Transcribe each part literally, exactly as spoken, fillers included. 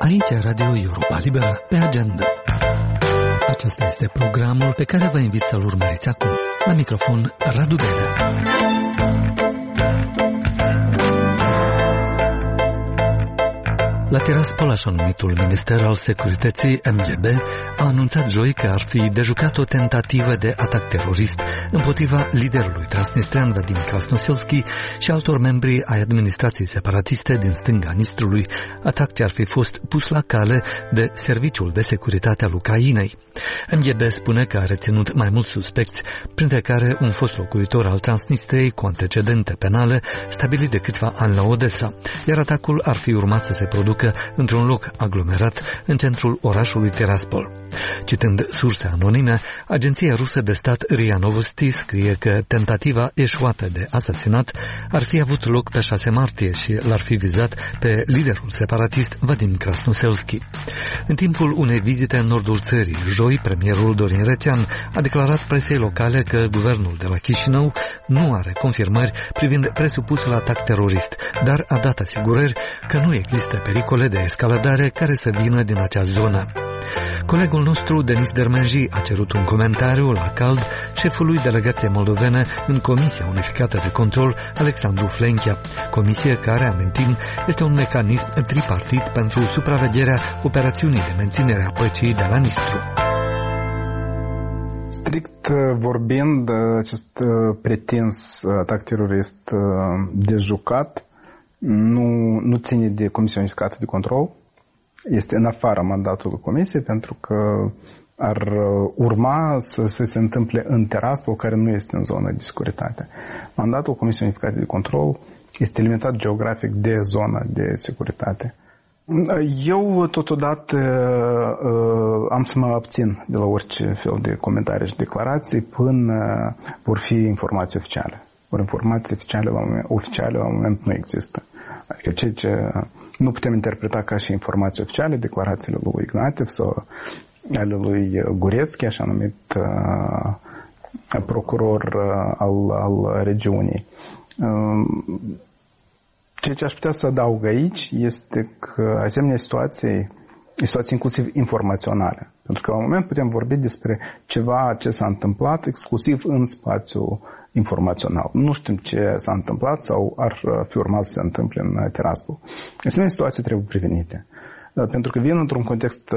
Aici Radio Europa Liberă pe agenda. Acesta este programul pe care vă invit să-l urmăriți acum. La microfon, Radu Beda. La Tiraspol, așa numitul Minister al Securității M G B a anunțat joi că ar fi dejucat o tentativă de atac terorist împotriva liderului transnistrean Vadim Krasnoselski și altor membri ai administrației separatiste din stânga Nistrului, atac ce ar fi fost pus la cale de Serviciul de Securitate al Ucrainei. M G B spune că a reținut mai mulți suspecți, printre care un fost locuitor al Transnistriei cu antecedente penale stabilit de câțiva ani la Odessa, iar atacul ar fi urmat să se producă într-un loc aglomerat în centrul orașului Tiraspol. Citând surse anonime, agenția rusă de stat R I A Novosti scrie că tentativa eșuată de asasinat ar fi avut loc pe șase martie și l-ar fi vizat pe liderul separatist Vadim Krasnoselski. În timpul unei vizite în nordul țării, joi, premierul Dorin Recean a declarat presei locale că guvernul de la Chișinău nu are confirmări privind presupusul atac terorist, dar a dat asigurări că nu există pericole de escaladare care să vină din acea zonă. Colegul nostru, Denis Dermenji, a cerut un comentariu la cald șefului delegației moldovene în Comisia Unificată de Control, Alexandru Flenchea, comisie care, amintim, este un mecanism tripartit pentru supravegherea operațiunii de menținere a păcii de la Nistru. Strict vorbind, acest pretins atac terorist dejucat nu, nu ține de Comisia Unificată de Control. Este în afara mandatului Comisiei, pentru că ar urma să, să se întâmple în Tiraspol, care nu este în zonă de securitate. Mandatul Comisiei Unificate de Control este limitat geografic de zona de securitate. Eu, totodată, am să mă abțin de la orice fel de comentarii și declarații până vor fi informații oficiale. Ori informații oficiale la moment, oficiale la moment nu există. Adică ceea ce nu putem interpreta ca și informații oficiale, declarațiile lui Ignatiev sau ale lui Gurețchi, așa numit uh, procuror uh, al, al regiunii. Uh, ceea ce aș putea să adaug aici este că asemenea situații, situații inclusiv informaționale. Pentru că la moment putem vorbi despre ceva ce s-a întâmplat exclusiv în spațiul informațional. Nu știm ce s-a întâmplat sau ar fi urmat să se întâmple în Tiraspol. Asemenea situații trebuie prevenite. Pentru că vin într-un context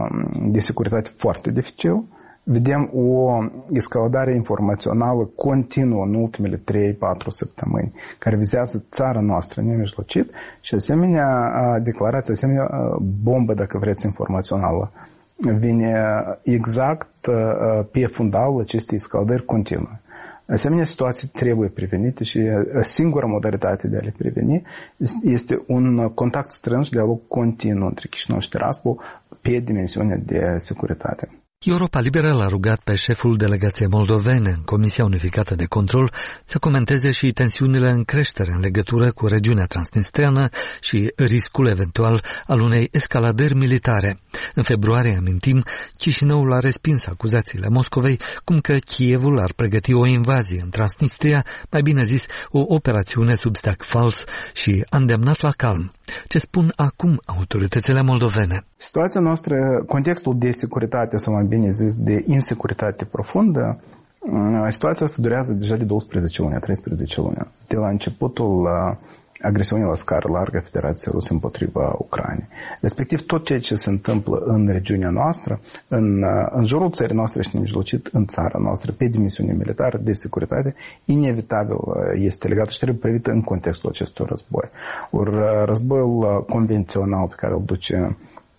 de securitate foarte dificil, vedem o escaladare informațională continuă în ultimele trei patru săptămâni, care vizează țara noastră nemijlocit și asemenea declarația, asemenea bombă, dacă vreți, informațională, vine exact pe fundalul acestei escaladări continue. Asemenea situații trebuie prevenite și singura modalitate de a le preveni este un contact strâns, dialog continuu între Chișinău și Tiraspol pe dimensiunea de securitate. Europa Liberă l-a rugat pe șeful delegației moldovene în Comisia Unificată de Control să comenteze și tensiunile în creștere în legătură cu regiunea transnistreană și riscul eventual al unei escaladări militare. În februarie, amintim, Chișinăul a respins acuzațiile Moscovei cum că Kievul ar pregăti o invazie în Transnistria, mai bine zis, o operațiune sub steag fals, și a îndemnat la calm. Ce spun acum autoritățile moldovene? Situația noastră, contextul de securitate, sau mai bine zis, de insecuritate profundă, situația asta durează deja de douăsprezece luni, treisprezece luni. De la începutul agresiunii la scară largă a Federației Ruse împotriva Ucrainei. Respectiv tot ceea ce se întâmplă în regiunea noastră, în, în jurul țării noastre și nemijlocit în țara noastră, pe dimensiune militară de securitate, inevitabil este legat și trebuie privită în contextul acestui război. Ori războiul convențional pe care îl duce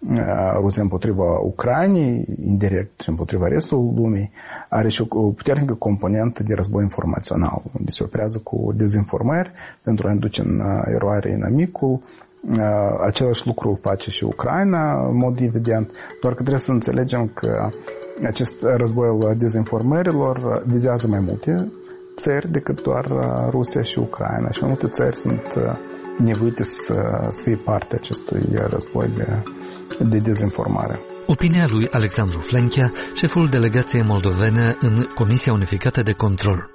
Rusia împotriva Ucrainei, indirect și împotriva restului lumii, are și o puternică componentă de război informațional, unde se operează cu dezinformări pentru a induce în eroare inamicul. Același lucru face și Ucraina, în mod evident, doar că trebuie să înțelegem că acest război al dezinformărilor vizează mai multe țări decât doar Rusia și Ucraina, și mai multe țări sunt nevoite să, să fie parte acestui război de de dezinformare. Opinia lui Alexandru Flenchea, șeful delegației moldovene în Comisia Unificată de Control.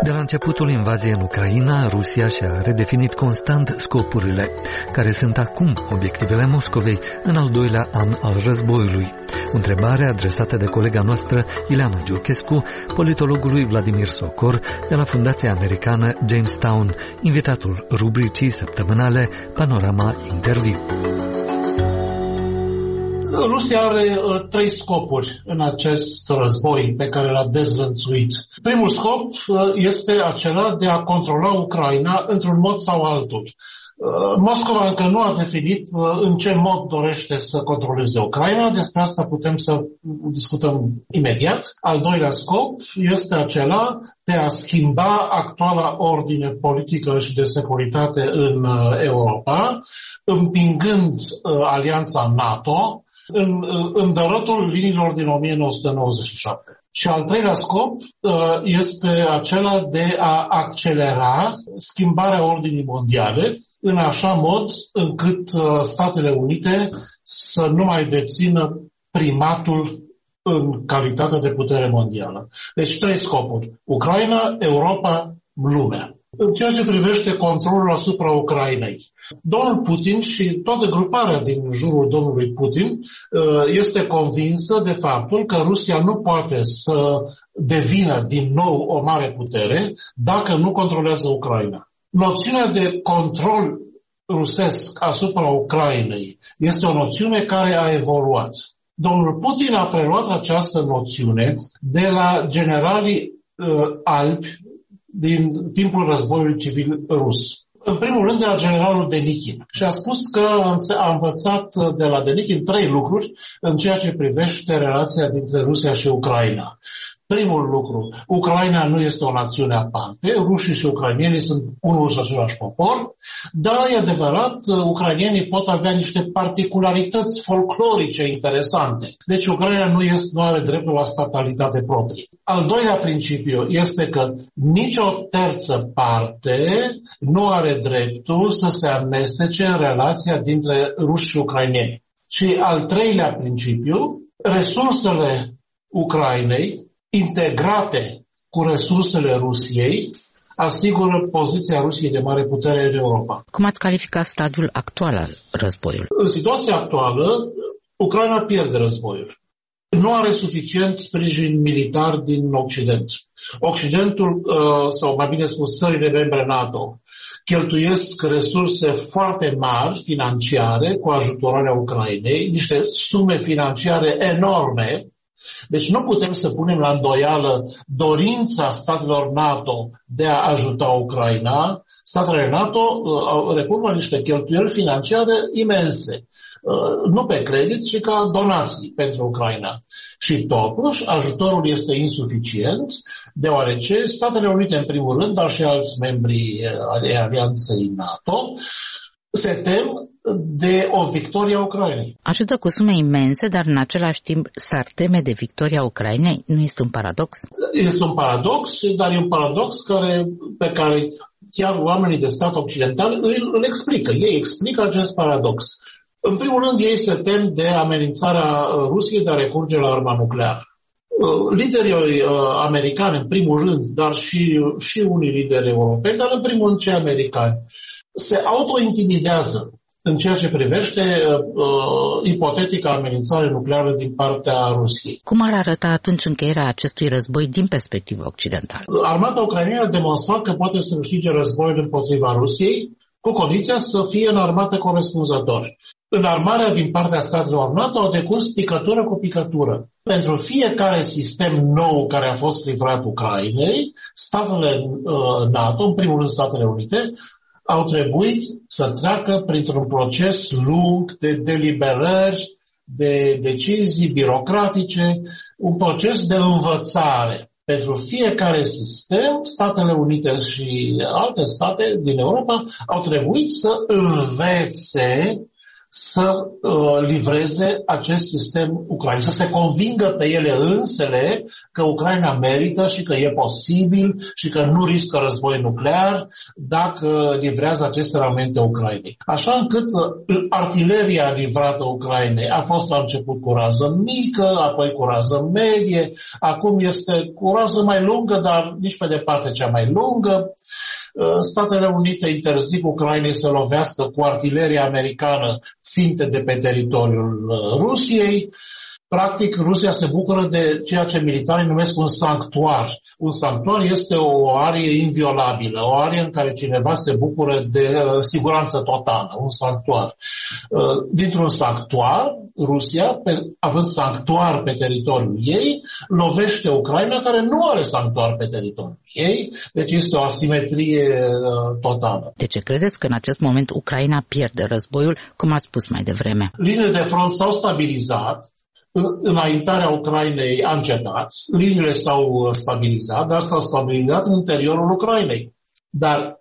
De la începutul invaziei în Ucraina, Rusia și-a redefinit constant scopurile, care sunt acum obiectivele Moscovei în al doilea an al războiului. O întrebare adresată de colega noastră, Ileana Giurchescu, politologului Vladimir Socor, de la Fundația Americană Jamestown, invitatul rubricii săptămânale Panorama Interviu. Rusia are uh, trei scopuri în acest război pe care l-a dezvățuit. Primul scop uh, este acela de a controla Ucraina într-un mod sau altul. Uh, Moscova încă nu a definit uh, în ce mod dorește să controleze Ucraina, despre asta putem să discutăm imediat. Al doilea scop este acela de a schimba actuala ordine politică și de securitate în uh, Europa, împingând uh, alianța NATO în, în dărătul liniilor din o mie nouă sute nouăzeci și șapte. Și al treilea scop este acela de a accelera schimbarea ordinii mondiale în așa mod încât Statele Unite să nu mai dețină primatul în calitate de putere mondială. Deci trei scopuri: Ucraina, Europa, lumea. În ceea ce privește controlul asupra Ucrainei, domnul Putin și toată gruparea din jurul domnului Putin este convinsă de faptul că Rusia nu poate să devină din nou o mare putere dacă nu controlează Ucraina. Noțiunea de control rusesc asupra Ucrainei este o noțiune care a evoluat. Domnul Putin a preluat această noțiune de la generalii uh, albi din timpul războiului civil rus. În primul rând de la generalul Denichin. Și a spus că a învățat de la Denichin trei lucruri în ceea ce privește relația dintre Rusia și Ucraina. Primul lucru, Ucraina nu este o națiune aparte, rușii și ucrainienii sunt unul și același popor, dar e adevărat, ucrainienii pot avea niște particularități folclorice interesante. Deci Ucraina nu, este, nu are dreptul la statalitate proprie. Al doilea principiu este că nicio terță parte nu are dreptul să se amestece în relația dintre ruși și ucrainieni. Și al treilea principiu, resursele Ucrainei integrate cu resursele Rusiei asigură poziția Rusiei de mare putere în Europa. Cum ați calificat stadiul actual al războiului? În situația actuală, Ucraina pierde războiul. Nu are suficient sprijin militar din Occident. Occidentul, sau mai bine spus, țările membre NATO, cheltuiesc resurse foarte mari financiare cu ajutorarea Ucrainei, niște sume financiare enorme. Deci nu putem să punem la îndoială dorința statelor NATO de a ajuta Ucraina. Statele NATO recurg la niște cheltuieli financiare imense, nu pe credit, ci ca donații pentru Ucraina. Și totuși ajutorul este insuficient, deoarece Statele Unite în primul rând, dar și alți membri ale Alianței NATO, se tem de o victorie a Ucrainei. Ajută cu sume imense, dar în același timp s-ar teme de victoria Ucrainei? Nu este un paradox? Este un paradox, dar e un paradox care, pe care chiar oamenii de stat occidental îl, îl explică. Ei explică acest paradox. În primul rând, ei se tem de amenințarea Rusiei de a recurge la arma nucleară. Liderii americani, în primul rând, dar și, și unii lideri europeni, dar în primul rând cei americani, se autointimidează în ceea ce privește uh, ipotetica amenințare nucleară din partea Rusiei. Cum ar arăta atunci încheierea acestui război din perspectivă occidentală? Armata ucraineană a demonstrat că poate să câștige războiul împotriva Rusiei, cu condiția să fie înarmată corespunzător. Înarmarea din partea statelor NATO a decurs picătură cu picătură. Pentru fiecare sistem nou care a fost livrat Ucrainei, statele uh, NATO, în primul rând Statele Unite, au trebuit să treacă printr-un proces lung de deliberări, de decizii birocratice, un proces de învățare. Pentru fiecare sistem, Statele Unite și alte state din Europa au trebuit să învețe să uh, livreze acest sistem ucrainez, să se convingă pe ele însele că Ucraina merită și că e posibil și că nu riscă război nuclear dacă livrează aceste armamente Ucrainei. Așa încât uh, artileria livrată Ucrainei a fost la început cu rază mică, apoi cu rază medie, acum este cu rază mai lungă, dar nici pe departe cea mai lungă. Statele Unite interzic Ucrainei să lovească cu artileria americană ținte de pe teritoriul Rusiei. Practic, Rusia se bucură de ceea ce militarii numesc un sanctuar. Un sanctuar este o arie inviolabilă, o arie în care cineva se bucură de uh, siguranță totală, un sanctuar. Uh, dintr-un sanctuar, Rusia, pe, având sanctuar pe teritoriul ei, lovește Ucraina, care nu are sanctuar pe teritoriul ei, deci este o asimetrie uh, totală. De ce credeți că în acest moment Ucraina pierde războiul, cum ați spus mai devreme? Liniile de front s-au stabilizat, înaintarea Ucrainei a încetat, liniile s-au stabilizat, dar s-au stabilizat în interiorul Ucrainei. Dar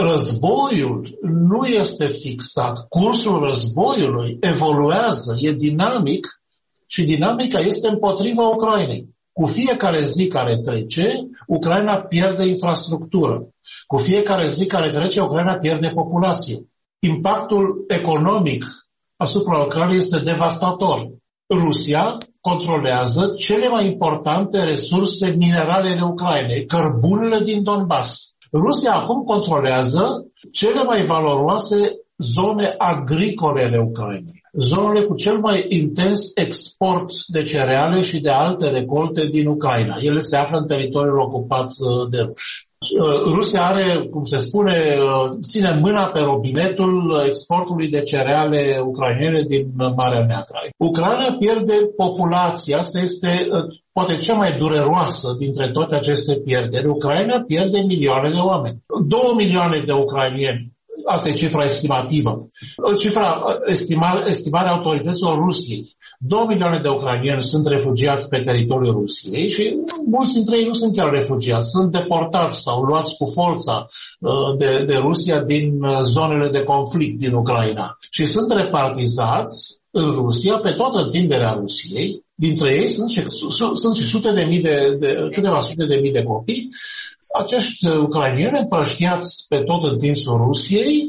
războiul nu este fixat. Cursul războiului evoluează, e dinamic și dinamica este împotriva Ucrainei. Cu fiecare zi care trece, Ucraina pierde infrastructură. Cu fiecare zi care trece, Ucraina pierde populație. Impactul economic asupra Ucrainei este devastator. Rusia controlează cele mai importante resurse minerale ale Ucrainei, cărbunele din Donbass. Rusia acum controlează cele mai valoroase zone agricole ale Ucrainei, zonele cu cel mai intens export de cereale și de alte recolte din Ucraina. Ele se află în teritoriul ocupat de ruși. Rusia are, cum se spune, ține mâna pe robinetul exportului de cereale ucrainene din Marea Neagră. Ucraina pierde populație, asta este poate cea mai dureroasă dintre toate aceste pierderi. Ucraina pierde milioane de oameni. Două milioane de ucrainieni. Asta e cifra estimativă. Cifra estima, estimarea autorităților Rusiei. Două milioane de ucrainieni sunt refugiați pe teritoriul Rusiei și mulți dintre ei nu sunt chiar refugiați, sunt deportați sau luați cu forța de, de Rusia din zonele de conflict din Ucraina. Și sunt repartizați în Rusia pe toată întinderea Rusiei. Dintre ei sunt și, sunt și sute de mii de, de, câteva sute de mii de copii. Acești ucrainieni împrăștiați pe tot întinsul Rusiei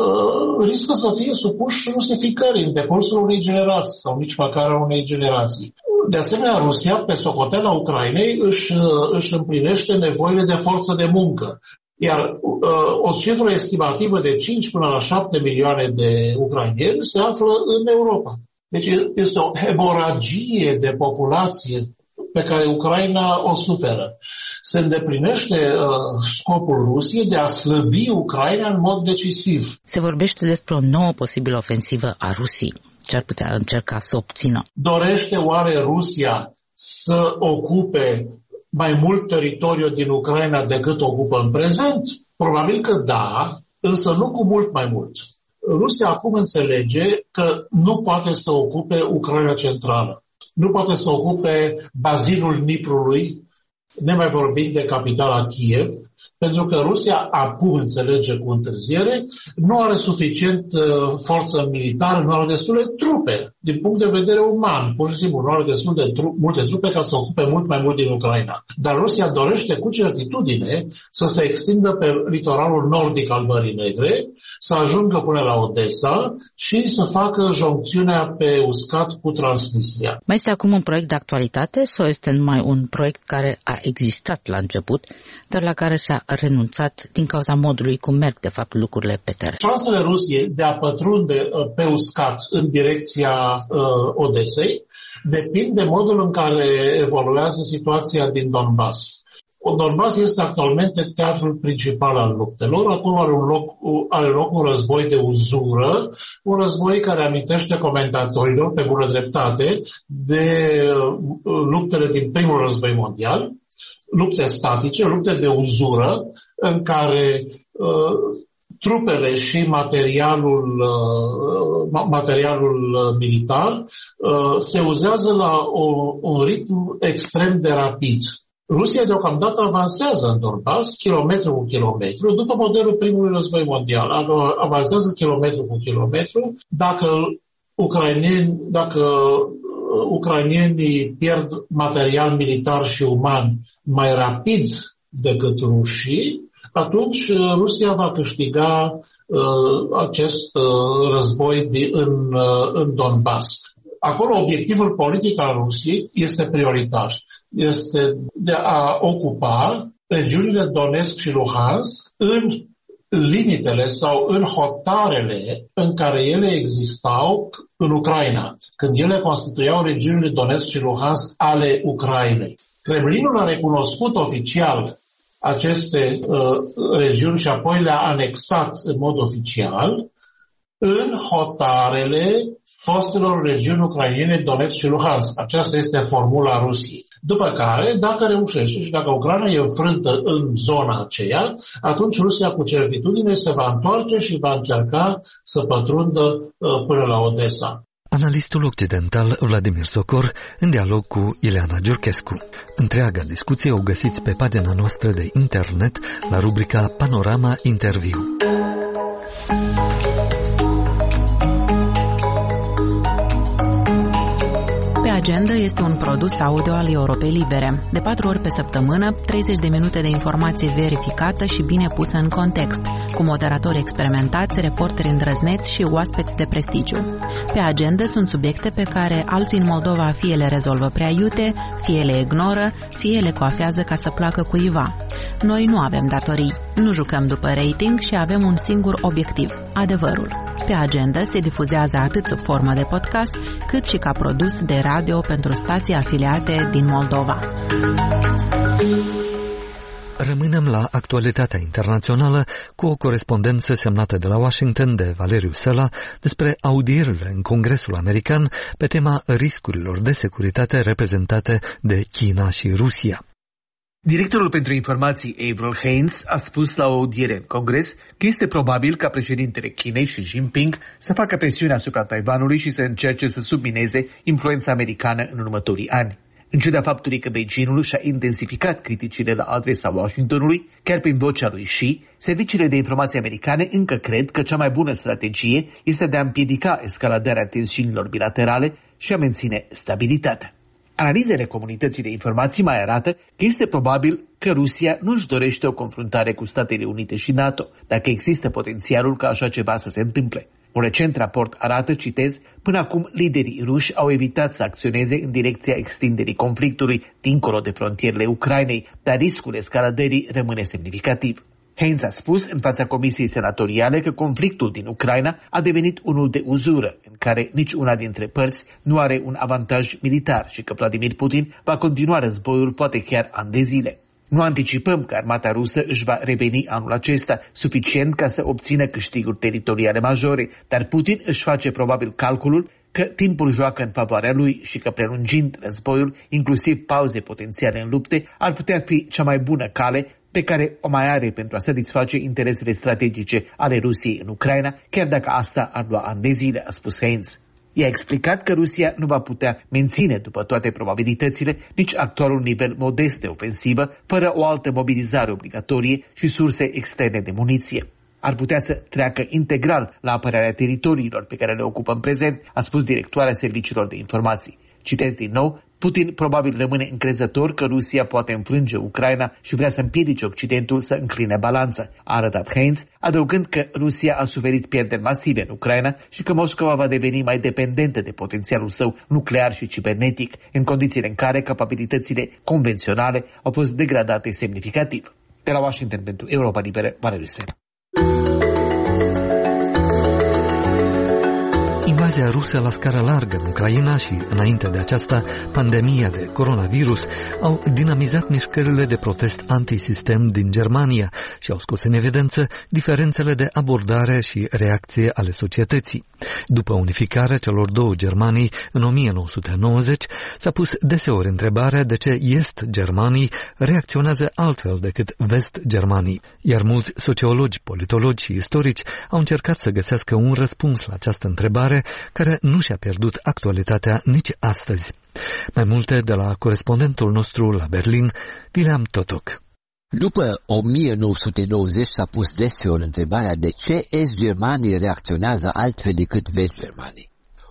uh, riscă să fie supuși rusificării în decursul unei generații sau nici măcar a unei generații. De asemenea, Rusia, pe socoteala Ucrainei, își, își împlinește nevoile de forță de muncă. Iar uh, o cifră estimativă de cinci până la șapte milioane de ucrainieni se află în Europa. Deci este o hemoragie de populație pe care Ucraina o suferă. Se îndeplinește uh, scopul Rusiei de a slăbi Ucraina în mod decisiv. Se vorbește despre o nouă posibilă ofensivă a Rusiei. Ce ar putea încerca să obțină? Dorește oare Rusia să ocupe mai mult teritoriu din Ucraina decât ocupă în prezent? Probabil că da, însă nu cu mult mai mult. Rusia acum înțelege că nu poate să ocupe Ucraina centrală. Nu poate să ocupe bazinul Dniprului, nemai vorbind de capitala Kiev, pentru că Rusia acum înțelege cu întârziere, nu are suficient uh, forță militară, nu are destule trupe, din punct de vedere uman, pur și simplu, nu are destul de tru- multe trupe ca să ocupe mult mai mult din Ucraina. Dar Rusia dorește cu certitudine să se extindă pe litoralul nordic al Mării Negre, să ajungă până la Odessa și să facă joncțiunea pe uscat cu Transnistria. Mai este acum un proiect de actualitate sau este numai un proiect care a existat la început, dar la care s-a renunțat din cauza modului cum merg, de fapt, lucrurile pe teren? Șansele Rusiei de a pătrunde pe uscat în direcția uh, Odesei depind de modul în care evoluează situația din Donbass. Donbass este actualmente teatrul principal al luptelor. Acum are, un loc, are loc un război de uzură, un război care amintește comentatorilor, pe bună dreptate, de luptele din primul război mondial, lupte statice, lupte de uzură, în care uh, trupele și materialul, uh, materialul militar uh, se uzează la o, un ritm extrem de rapid. Rusia deocamdată avansează în Donbass, kilometru cu kilometru, după modelul primului război mondial. Avansează kilometru cu kilometru. Dacă ucraineni, dacă ucrainienii pierd material militar și uman mai rapid decât rușii, atunci Rusia va câștiga uh, acest uh, război de, în, uh, în Donbass. Acolo obiectivul politic al Rusiei este prioritar. Este de a ocupa regiunile Donetsk și Luhansk în limitele sau în hotarele în care ele existau în Ucraina, când ele constituiau regiunile Donetsk și Luhansk ale Ucrainei. Kremlinul a recunoscut oficial aceste uh, regiuni și apoi le-a anexat în mod oficial în hotarele fostelor regiuni ucrainene Donetsk și Luhansk. Aceasta este formula Rusiei. După care, dacă reușește și dacă Ucraina e înfrântă în zona aceea, atunci Rusia cu certitudine se va întoarce și va încerca să pătrundă uh, până la Odessa. Analistul occidental Vladimir Socor, în dialog cu Ileana Giurchescu. Întreaga discuție o găsiți pe pagina noastră de internet la rubrica Panorama Interviu. Agenda este un produs audio al Europei Libere. De patru ori pe săptămână, treizeci de minute de informație verificată și bine pusă în context, cu moderatori experimentați, reporteri îndrăzneți și oaspeți de prestigiu. Pe agenda sunt subiecte pe care alții în Moldova fie le rezolvă prea iute, fie le ignoră, fie le coafează ca să placă cuiva. Noi nu avem datorii, nu jucăm după rating și avem un singur obiectiv, adevărul. Pe agenda se difuzează atât sub formă de podcast, cât și ca produs de radio pentru stații afiliate din Moldova. Rămânem la actualitatea internațională cu o corespondență semnată de la Washington de Valeriu Săla despre audierile în Congresul American pe tema riscurilor de securitate reprezentate de China și Rusia. Directorul pentru informații Avril Haines a spus la o audiere în Congres că este probabil ca președintele Chinei Xi Jinping să facă presiune asupra Taiwanului și să încerce să submineze influența americană în următorii ani. În ciuda faptului că Beijingul și-a intensificat criticile la adresa Washingtonului, chiar prin vocea lui Xi, serviciile de informații americane încă cred că cea mai bună strategie este de a împiedica escaladarea tensiunilor bilaterale și a menține stabilitatea. Analizele comunității de informații mai arată că este probabil că Rusia nu-și dorește o confruntare cu Statele Unite și NATO, dacă există potențialul ca așa ceva să se întâmple. Un recent raport arată, citez, până acum liderii ruși au evitat să acționeze în direcția extinderii conflictului dincolo de frontierele Ucrainei, dar riscul escaladării rămâne semnificativ. Haines a spus în fața Comisiei Senatoriale că conflictul din Ucraina a devenit unul de uzură, în care nici una dintre părți nu are un avantaj militar și că Vladimir Putin va continua războiul poate chiar ani de zile. Nu anticipăm că armata rusă își va reveni anul acesta, suficient ca să obțină câștiguri teritoriale majore, dar Putin își face probabil calculul că timpul joacă în favoarea lui și că prelungind războiul, inclusiv pauze potențiale în lupte, ar putea fi cea mai bună cale pe care o mai are pentru a satisface interesele strategice ale Rusiei în Ucraina, chiar dacă asta ar lua ani de zile, a spus Haines. I-a explicat că Rusia nu va putea menține, după toate probabilitățile, nici actualul nivel modest de ofensivă, fără o altă mobilizare obligatorie și surse externe de muniție. Ar putea să treacă integral la apărarea teritoriilor pe care le ocupă în prezent, a spus directoarea serviciilor de informații. Citez din nou, Putin probabil rămâne încrezător că Rusia poate înfrânge Ucraina și vrea să împiedice Occidentul să încline balanța, a arătat Haines, adăugând că Rusia a suferit pierderi masive în Ucraina și că Moscova va deveni mai dependentă de potențialul său nuclear și cibernetic, în condițiile în care capabilitățile convenționale au fost degradate semnificativ. De la Washington pentru Europa Liberă, Valeriu Săla. Invazia rusă la scară largă în Ucraina și, înainte de aceasta, pandemia de coronavirus au dinamizat mișcările de protest antisistem din Germania și au scos în evidență diferențele de abordare și reacție ale societății. După unificarea celor două Germanii în o mie nouă sute nouăzeci, s-a pus deseori întrebarea de ce Est-Germanii reacționează altfel decât Vest-Germanii, iar mulți sociologi, politologi și istorici au încercat să găsească un răspuns la această întrebare care nu și-a pierdut actualitatea nici astăzi. Mai multe de la corespondentul nostru la Berlin, Wilhelm Totok. După o mie nouă sute nouăzeci s-a pus deseori întrebarea de ce Est-Germanii reacționează altfel decât Vest-Germanii.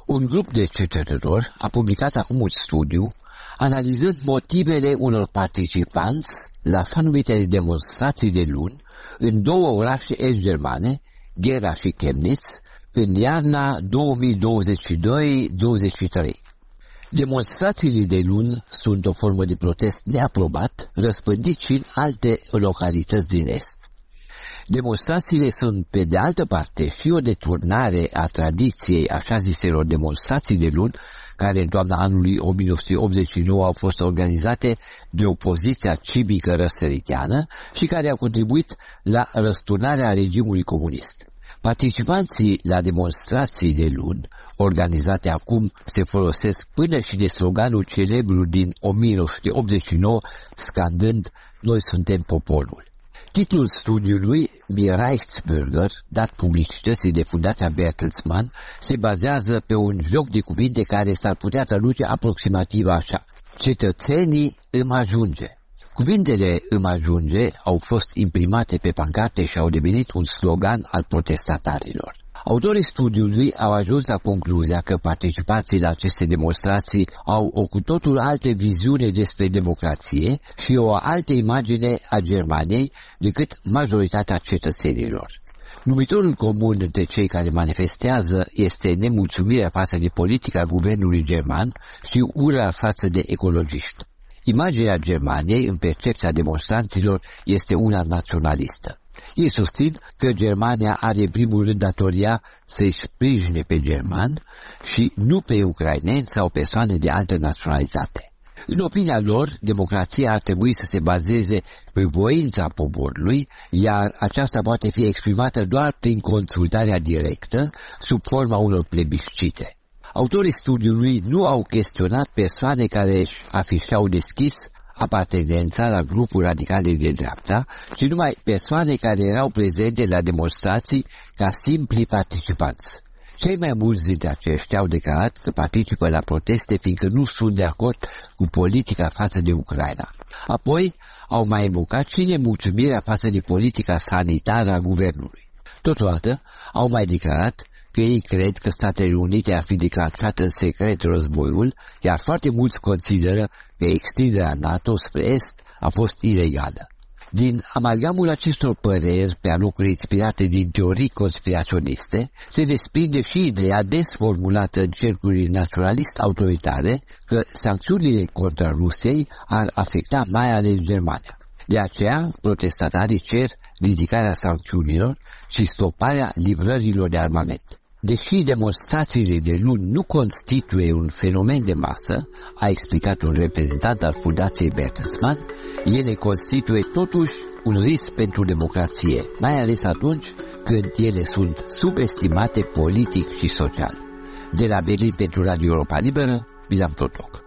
Un grup de cercetători a publicat acum un studiu analizând motivele unor participanți la așa numitele demonstrații de luni în două orașe est-germane, Gera și Chemnitz, în iarna două mii douăzeci și doi douăzeci și trei. Demonstrațiile de luni sunt o formă de protest neaprobat, răspândit și în alte localități din Est. Demonstrațiile sunt, pe de altă parte, și o deturnare a tradiției așa ziselor demonstrații de luni, care în toamna anului o mie nouă sute optzeci și nouă au fost organizate de opoziția civică răsăriteană și care au contribuit la răsturnarea regimului comunist. Participanții la demonstrații de luni, organizate acum, se folosesc până și de sloganul celebru din o mie nouă sute optzeci și nouă, scandând "Noi suntem poporul". Titlul studiului, Mi Reichsbürger, dat publicității de Fundația Bertelsmann, se bazează pe un joc de cuvinte care s-ar putea traduce aproximativ așa: cetățenii îmi ajunge. Cuvintele îmi ajunge au fost imprimate pe pancarte și au devenit un slogan al protestatarilor. Autorii studiului au ajuns la concluzia că participații la aceste demonstrații au o cu totul altă viziune despre democrație și o altă imagine a Germaniei decât majoritatea cetățenilor. Numitorul comun între cei care manifestează este nemulțumirea față de politica guvernului german și ura față de ecologiști. Imaginea Germaniei în percepția demonstranților este una naționalistă. Ei susțin că Germania are în primul rând datoria să-i sprijine pe germani și nu pe ucraineni sau persoane de altă naționalitate. În opinia lor, democrația ar trebui să se bazeze pe voința poporului, iar aceasta poate fi exprimată doar prin consultarea directă, sub forma unor plebiscite. Autorii studiului nu au chestionat persoane care își afișau deschis apartenența la grupuri radicale de dreapta, ci numai persoane care erau prezente la demonstrații ca simpli participanți. Cei mai mulți dintre aceștia au declarat că participă la proteste fiindcă nu sunt de acord cu politica față de Ucraina. Apoi au mai evocat și nemulțumirea față de politica sanitară a guvernului. Totodată au mai declarat că ei cred că Statele Unite ar fi declanșat în secret războiul, iar foarte mulți consideră că extinderea NATO spre Est a fost ilegală. Din amalgamul acestor păreri pe alocuri inspirate din teorii conspiraționiste, se desprinde și ideea des formulată în cercuri naționalist-autoritare că sancțiunile contra Rusiei ar afecta mai ales Germania. De aceea, protestatarii cer ridicarea sancțiunilor și stoparea livrărilor de armament. Deși demonstrațiile de luni nu constituie un fenomen de masă, a explicat un reprezentant al Fundației Bertelsmann, ele constituie totuși un risc pentru democrație, mai ales atunci când ele sunt subestimate politic și social. De la Berlin pentru Radio Europa Liberă, Bilam Totoc.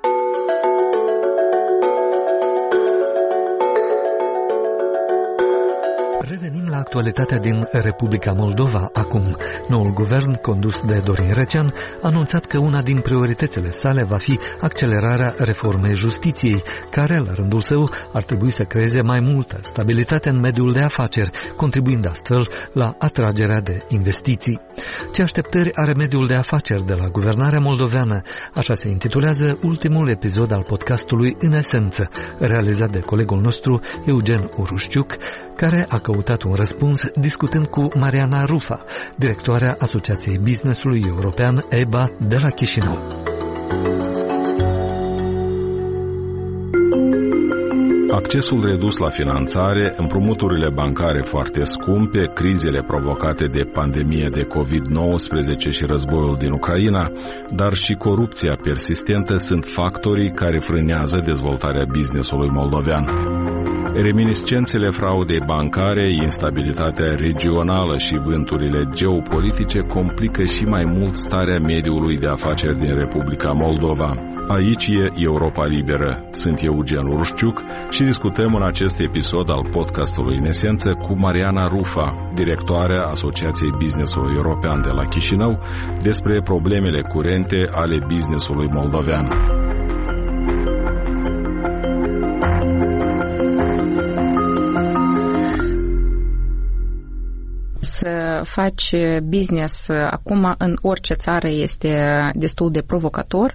Revenim la actualitatea din Republica Moldova acum. Noul guvern, condus de Dorin Recean, a anunțat că una din prioritățile sale va fi accelerarea reformei justiției, care, la rândul său, ar trebui să creeze mai multă stabilitate în mediul de afaceri, contribuind astfel la atragerea de investiții. Ce așteptări are mediul de afaceri de la guvernarea moldoveană? Așa se intitulează ultimul episod al podcastului În Esență, realizat de colegul nostru Eugen Urușciuc, care a căutat un răspuns discutând cu Mariana Rufa, directoarea Asociației Businessului European E B A de la Chișinău. Accesul redus la finanțare, împrumuturile bancare foarte scumpe, crizele provocate de pandemie de covid nouăsprezece și războiul din Ucraina, dar și corupția persistentă sunt factorii care frânează dezvoltarea business-ului moldovean. Reminiscențele fraudei bancare, instabilitatea regională și vânturile geopolitice complică și mai mult starea mediului de afaceri din Republica Moldova. Aici e Europa Liberă. Sunt Eugen Urușciuc și discutăm în acest episod al podcastului În Esență cu Mariana Rufa, directoarea Asociației Businessului European de la Chișinău, despre problemele curente ale businessului moldovean. Să faci business acum în orice țară este destul de provocator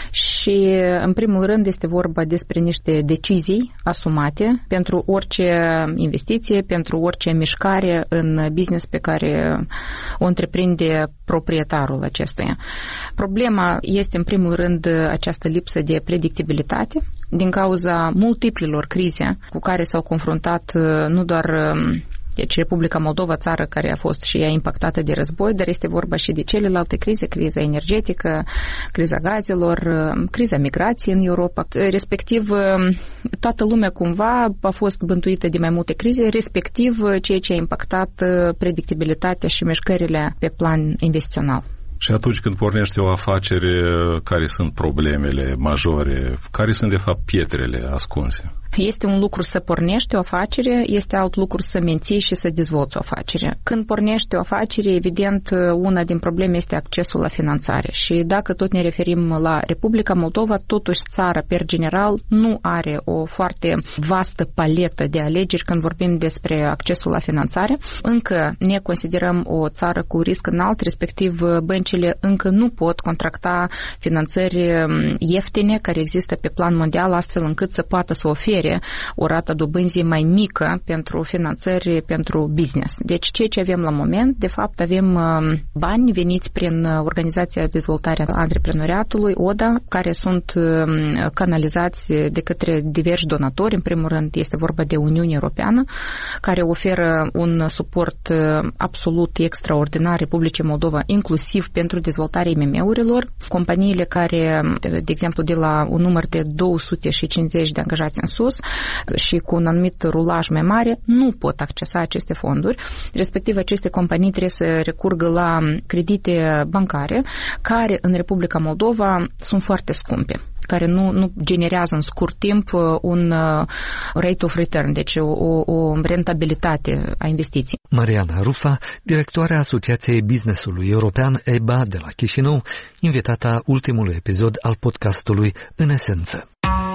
și, în primul rând, este vorba despre niște decizii asumate pentru orice investiție, pentru orice mișcare în business pe care o întreprinde proprietarul acestuia. Problema este, în primul rând, această lipsă de predictibilitate din cauza multiplelor crize cu care s-au confruntat nu doar deci Republica Moldova, țară care a fost și ea impactată de război, dar este vorba și de celelalte crize, criza energetică, criza gazelor, criza migrației în Europa. Respectiv, toată lumea cumva a fost bântuită de mai multe crize, respectiv ceea ce a impactat predictibilitatea și mișcările pe plan investițional. Și atunci când pornește o afacere, care sunt problemele majore? Care sunt, de fapt, pietrele ascunse? Este un lucru să pornești o afacere, este alt lucru să menții și să dezvolți o afacere. Când pornești o afacere, evident, una din probleme este accesul la finanțare. Și dacă tot ne referim la Republica Moldova, totuși țara, per general, nu are o foarte vastă paletă de alegeri când vorbim despre accesul la finanțare. Încă ne considerăm o țară cu risc înalt, respectiv băncile încă nu pot contracta finanțări ieftine care există pe plan mondial, astfel încât să poată să ofere o rată dobânzii mai mică pentru finanțări pentru business. Deci ceea ce avem la moment, de fapt, avem bani veniți prin Organizația de Dezvoltare a Antreprenoriatului, O D A, care sunt canalizați de către diversi donatori. În primul rând este vorba de Uniunea Europeană, care oferă un suport absolut extraordinar Republicii Moldova, inclusiv pentru dezvoltarea I M M-urilor. Companiile care, de exemplu, de la un număr de două sute cincizeci de angajați în sus și cu un anumit rulaj mai mare, nu pot accesa aceste fonduri. Respectiv, aceste companii trebuie să recurgă la credite bancare, care în Republica Moldova sunt foarte scumpe, care nu, nu generează în scurt timp un rate of return, deci o, o rentabilitate a investiției. Mariana Rufa, directoarea Asociației Businessului European E B A de la Chișinău, invitata ultimului episod al podcastului În Esență.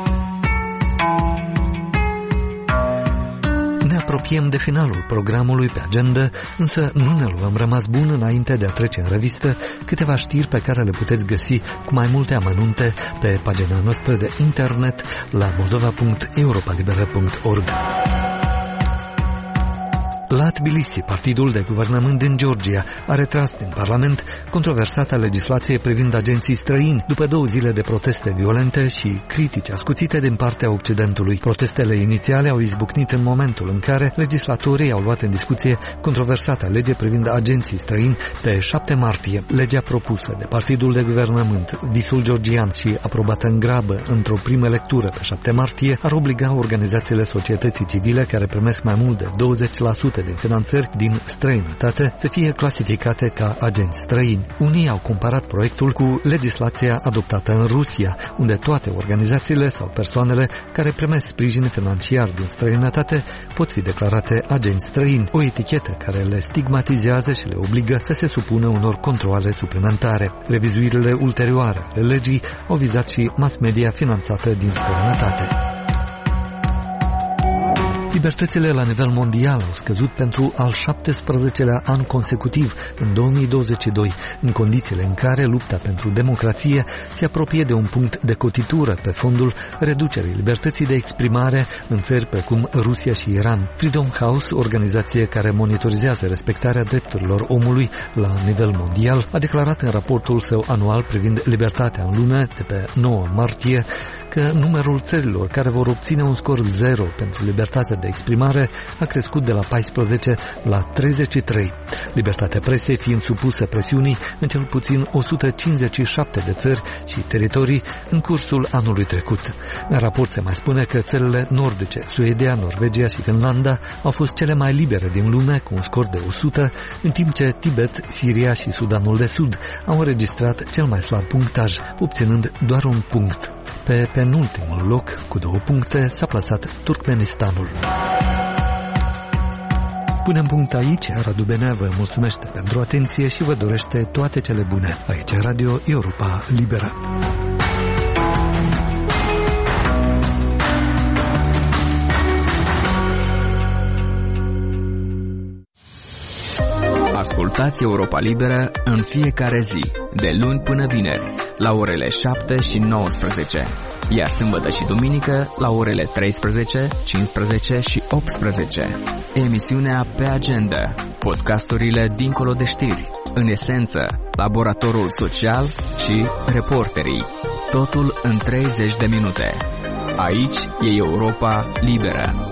Ne apropiem de finalul programului pe agenda, însă nu ne luăm rămas bun înainte de a trece în revistă câteva știri pe care le puteți găsi cu mai multe amănunte pe pagina noastră de internet la moldova punct europa liberă punct org. La Tbilisi, partidul de guvernământ din Georgia a retras din Parlament controversata legislație privind agenții străini după două zile de proteste violente și critici ascuțite din partea Occidentului. Protestele inițiale au izbucnit în momentul în care legislatorii au luat în discuție controversata lege privind agenții străini pe șapte martie. Legea propusă de partidul de guvernământ, Visul Georgian, și aprobată în grabă într-o primă lectură pe șapte martie, ar obliga organizațiile societății civile care primesc mai mult de douăzeci la sută din finanțări din străinătate să fie clasificate ca agenți străini. Unii au comparat proiectul cu legislația adoptată în Rusia, unde toate organizațiile sau persoanele care primesc sprijin financiar din străinătate pot fi declarate agenți străini, o etichetă care le stigmatizează și le obligă să se supună unor controale suplimentare. Revizuirile ulterioare ale legii au vizat și mass media finanțată din străinătate. Libertățile la nivel mondial au scăzut pentru al șaptesprezecelea an consecutiv în două mii douăzeci și doi, în condițiile în care lupta pentru democrație se apropie de un punct de cotitură pe fondul reducerii libertății de exprimare în țări precum Rusia și Iran. Freedom House, organizație care monitorizează respectarea drepturilor omului la nivel mondial, a declarat în raportul său anual privind libertatea în lume de pe nouă martie că numărul țărilor care vor obține un scor zero pentru libertatea de exprimare a crescut de la paisprezece la treizeci și trei. Libertatea presei fiind supusă presiunii în cel puțin o sută cincizeci și șapte de țări și teritorii în cursul anului trecut. În raport se mai spune că țările nordice, Suedia, Norvegia și Finlanda, au fost cele mai libere din lume cu un scor de o sută, în timp ce Tibet, Siria și Sudanul de Sud au înregistrat cel mai slab punctaj, obținând doar un punct. Pe penultimul loc, cu două puncte, s-a plasat Turkmenistanul. Punem punct aici. Radu Benea vă mulțumește pentru atenție și vă dorește toate cele bune. Aici Radio Europa Liberă. Ascultați Europa Liberă în fiecare zi, de luni până vineri, la orele șapte și nouăsprezece, iar sâmbătă și duminică la orele treisprezece, cincisprezece și optsprezece. Emisiunea Pe Agenda, podcasturile dincolo de știri, în esență, laboratorul social și reporterii. Totul în treizeci de minute. Aici e Europa Liberă.